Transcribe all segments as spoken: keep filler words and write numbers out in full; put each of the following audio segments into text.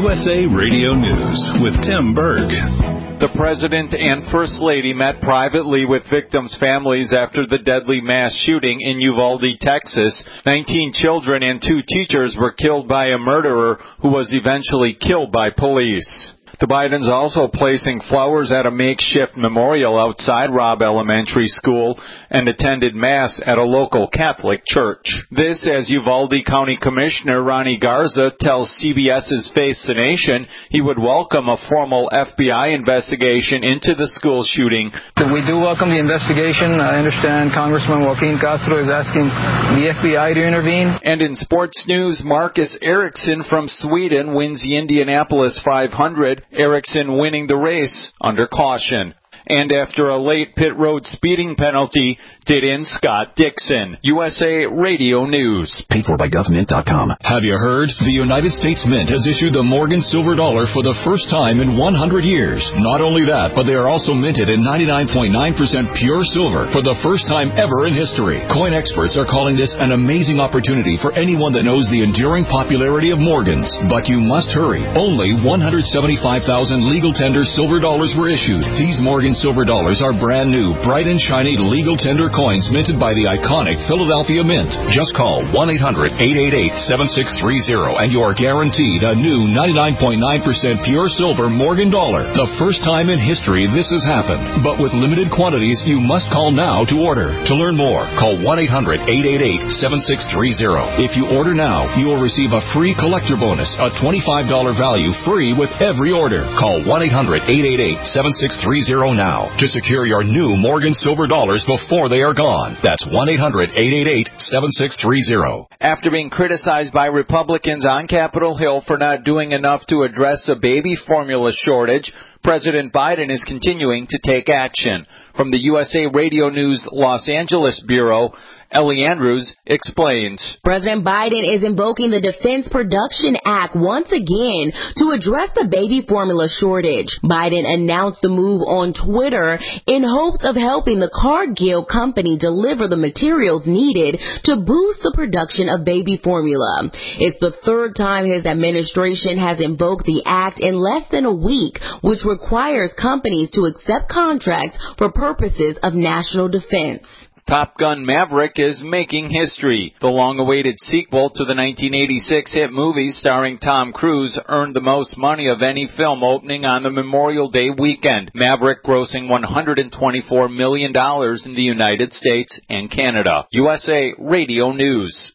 U S A Radio News with Tim Berg. The President and First Lady met privately with victims' families after the deadly mass shooting in Uvalde, Texas. nineteen children and two teachers were killed by a murderer who was eventually killed by police. The Bidens also placing flowers at a makeshift memorial outside Robb Elementary School and attended Mass at a local Catholic church. This as Uvalde County Commissioner Ronnie Garza tells CBS's Face the Nation he would welcome a formal F B I investigation into the school shooting. We do welcome the investigation. I understand Congressman Joaquin Castro is asking the F B I to intervene. And in sports news, Marcus Ericsson from Sweden wins the Indianapolis five hundred. Ericsson winning the race under caution. And after a late pit road speeding penalty, did in Scott Dixon. U S A Radio News. Paid for by government dot com. Have you heard? The United States Mint has issued the Morgan Silver Dollar for the first time in one hundred years. Not only that, but they are also minted in ninety-nine point nine percent pure silver for the first time ever in history. Coin experts are calling this an amazing opportunity for anyone that knows the enduring popularity of Morgans. But you must hurry. Only one hundred seventy-five thousand legal tender silver dollars were issued. These Morgan Silver Dollars are brand new, bright and shiny legal tender coins minted by the iconic Philadelphia Mint. Just call one eight hundred eight eight eight seven six three zero and you are guaranteed a new ninety-nine point nine percent pure silver Morgan dollar. The first time in history this has happened. But with limited quantities, you must call now to order. To learn more, call one eight hundred eight eight eight seven six three zero. If you order now, you will receive a free collector bonus, a twenty-five dollars value free with every order. Call one eight hundred eight eight eight seven six three zero now to secure your new Morgan Silver Dollars before they are gone. That's one eight hundred eight eight eight seven six three zero. After being criticized by Republicans on Capitol Hill for not doing enough to address a baby formula shortage, President Biden is continuing to take action. From the U S A Radio News Los Angeles Bureau, Ellie Andrews explains. President Biden is invoking the Defense Production Act once again to address the baby formula shortage. Biden announced the move on Twitter in hopes of helping the Cargill company deliver the materials needed to boost the production of baby formula. It's the third time his administration has invoked the act in less than a week, which requires companies to accept contracts for purposes of national defense. Top Gun Maverick is making history. The long-awaited sequel to the nineteen eighty-six hit movie starring Tom Cruise earned the most money of any film opening on the Memorial Day weekend. Maverick grossing one hundred twenty-four million dollars in the United States and Canada. U S A Radio News.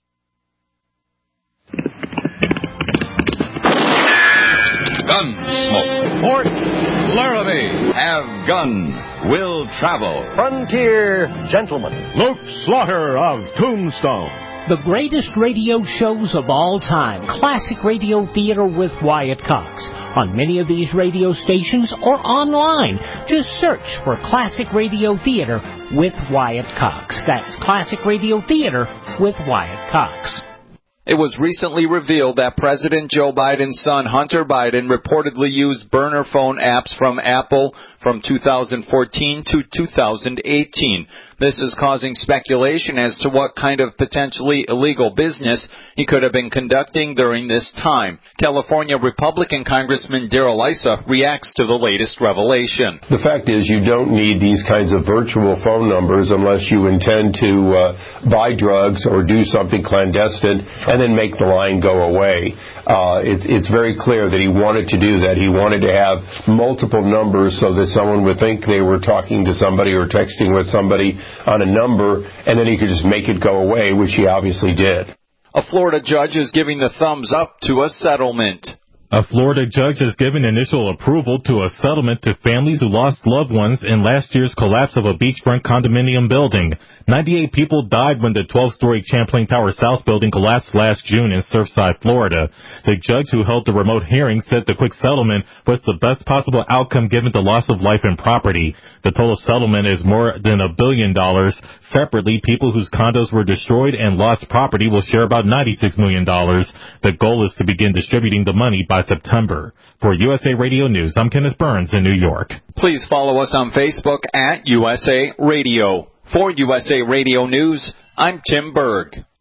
Gunsmoke. Port Laramie. Have gun. Will travel. Frontier Gentleman. Luke Slaughter of Tombstone. The greatest radio shows of all time. Classic Radio Theater with Wyatt Cox. On many of these radio stations or online. Just search for Classic Radio Theater with Wyatt Cox. That's Classic Radio Theater with Wyatt Cox. It was recently revealed that President Joe Biden's son, Hunter Biden, reportedly used burner phone apps from Apple from two thousand fourteen to two thousand eighteen. This is causing speculation as to what kind of potentially illegal business he could have been conducting during this time. California Republican Congressman Darrell Issa reacts to the latest revelation. The fact is you don't need these kinds of virtual phone numbers unless you intend to uh, buy drugs or do something clandestine and then make the line go away. Uh, it's, it's very clear that he wanted to do that. He wanted to have multiple numbers so that someone would think they were talking to somebody or texting with somebody on a number, and then he could just make it go away, which he obviously did. A Florida judge is giving the thumbs up to a settlement. A Florida judge has given initial approval to a settlement to families who lost loved ones in last year's collapse of a beachfront condominium building. ninety-eight people died when the twelve-story Champlain Tower South building collapsed last June in Surfside, Florida. The judge who held the remote hearing said the quick settlement was the best possible outcome given the loss of life and property. The total settlement is more than a billion dollars. Separately, people whose condos were destroyed and lost property will share about ninety-six million dollars. The goal is to begin distributing the money by September. For U S A Radio News, I'm Kenneth Burns in New York. Please follow us on Facebook at U S A Radio. For U S A Radio News, I'm Tim Berg.